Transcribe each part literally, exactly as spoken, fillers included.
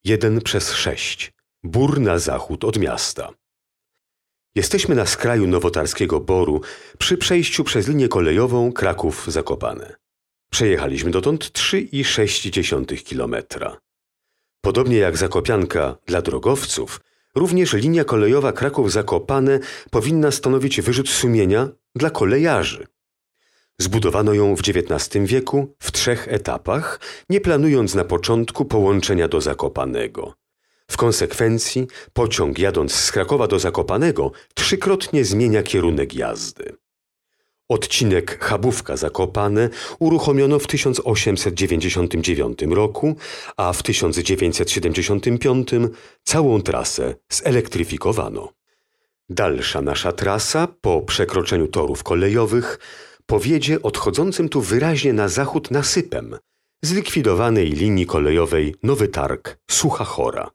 jeden przez sześć. Bór na zachód od miasta. Jesteśmy na skraju nowotarskiego Boru, przy przejściu przez linię kolejową Kraków-Zakopane. Przejechaliśmy dotąd trzy i sześć dziesiątych kilometra. Podobnie jak Zakopianka dla drogowców, również linia kolejowa Kraków-Zakopane powinna stanowić wyrzut sumienia dla kolejarzy. Zbudowano ją w dziewiętnastym wieku w trzech etapach, nie planując na początku połączenia do Zakopanego. W konsekwencji pociąg jadąc z Krakowa do Zakopanego trzykrotnie zmienia kierunek jazdy. Odcinek Chabówka-Zakopane uruchomiono w tysiąc osiemset dziewięćdziesiątym dziewiątym roku, a w tysiąc dziewięćset siedemdziesiątym piątym całą trasę zelektryfikowano. Dalsza nasza trasa po przekroczeniu torów kolejowych powiedzie odchodzącym tu wyraźnie na zachód nasypem zlikwidowanej linii kolejowej Nowy Targ-Sucha Chora.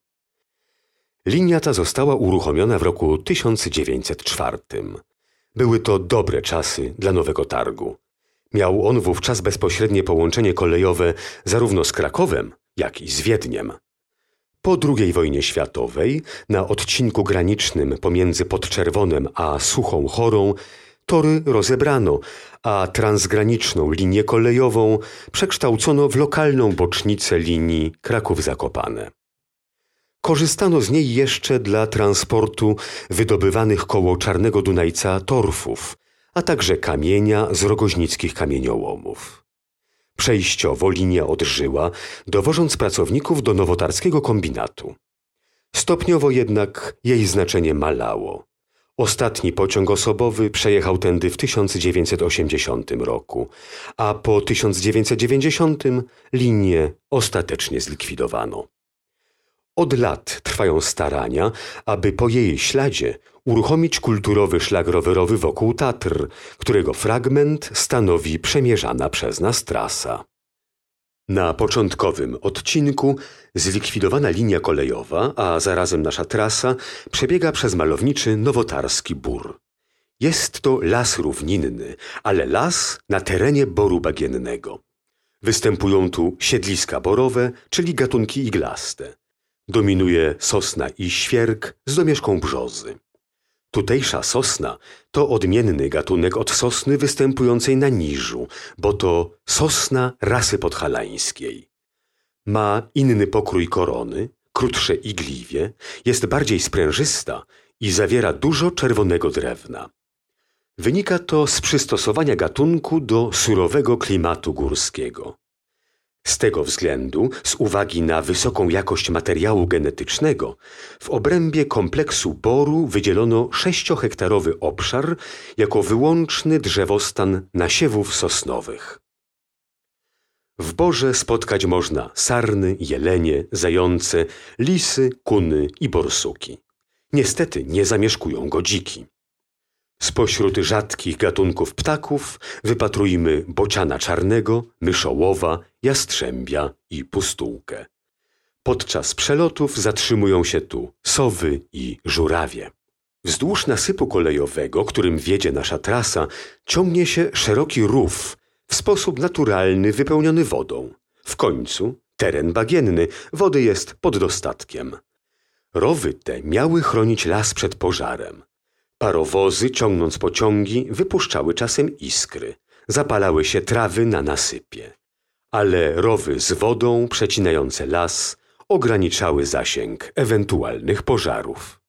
Linia ta została uruchomiona w roku tysiąc dziewięćset czwartym. Były to dobre czasy dla Nowego Targu. Miał on wówczas bezpośrednie połączenie kolejowe zarówno z Krakowem, jak i z Wiedniem. Po drugiej wojnie światowej na odcinku granicznym pomiędzy Podczerwonem a Suchą Chorą tory rozebrano, a transgraniczną linię kolejową przekształcono w lokalną bocznicę linii Kraków-Zakopane. Korzystano z niej jeszcze dla transportu wydobywanych koło Czarnego Dunajca torfów, a także kamienia z rogoźnickich kamieniołomów. Przejściowo linia odżyła, dowożąc pracowników do nowotarskiego kombinatu. Stopniowo jednak jej znaczenie malało. Ostatni pociąg osobowy przejechał tędy w tysiąc dziewięćset osiemdziesiątym roku, a po tysiąc dziewięćset dziewięćdziesiątym linię ostatecznie zlikwidowano. Od lat trwają starania, aby po jej śladzie uruchomić kulturowy szlak rowerowy wokół Tatr, którego fragment stanowi przemierzana przez nas trasa. Na początkowym odcinku zlikwidowana linia kolejowa, a zarazem nasza trasa, przebiega przez malowniczy nowotarski Bór. Jest to las równinny, ale las na terenie boru bagiennego. Występują tu siedliska borowe, czyli gatunki iglaste. Dominuje sosna i świerk z domieszką brzozy. Tutejsza sosna to odmienny gatunek od sosny występującej na Niżu, bo to sosna rasy podhalańskiej. Ma inny pokrój korony, krótsze igliwie, jest bardziej sprężysta i zawiera dużo czerwonego drewna. Wynika to z przystosowania gatunku do surowego klimatu górskiego. Z tego względu, z uwagi na wysoką jakość materiału genetycznego, w obrębie kompleksu boru wydzielono sześciohektarowy obszar jako wyłączny drzewostan nasiewów sosnowych. W borze spotkać można sarny, jelenie, zające, lisy, kuny i borsuki. Niestety nie zamieszkują go dziki. Spośród rzadkich gatunków ptaków wypatrujmy bociana czarnego, myszołowa, jastrzębia i pustułkę. Podczas przelotów zatrzymują się tu sowy i żurawie. Wzdłuż nasypu kolejowego, którym wiedzie nasza trasa, ciągnie się szeroki rów, w sposób naturalny wypełniony wodą. W końcu teren bagienny, wody jest pod dostatkiem. Rowy te miały chronić las przed pożarem. Parowozy, ciągnąc pociągi, wypuszczały czasem iskry. Zapalały się trawy na nasypie. Ale rowy z wodą przecinające las ograniczały zasięg ewentualnych pożarów.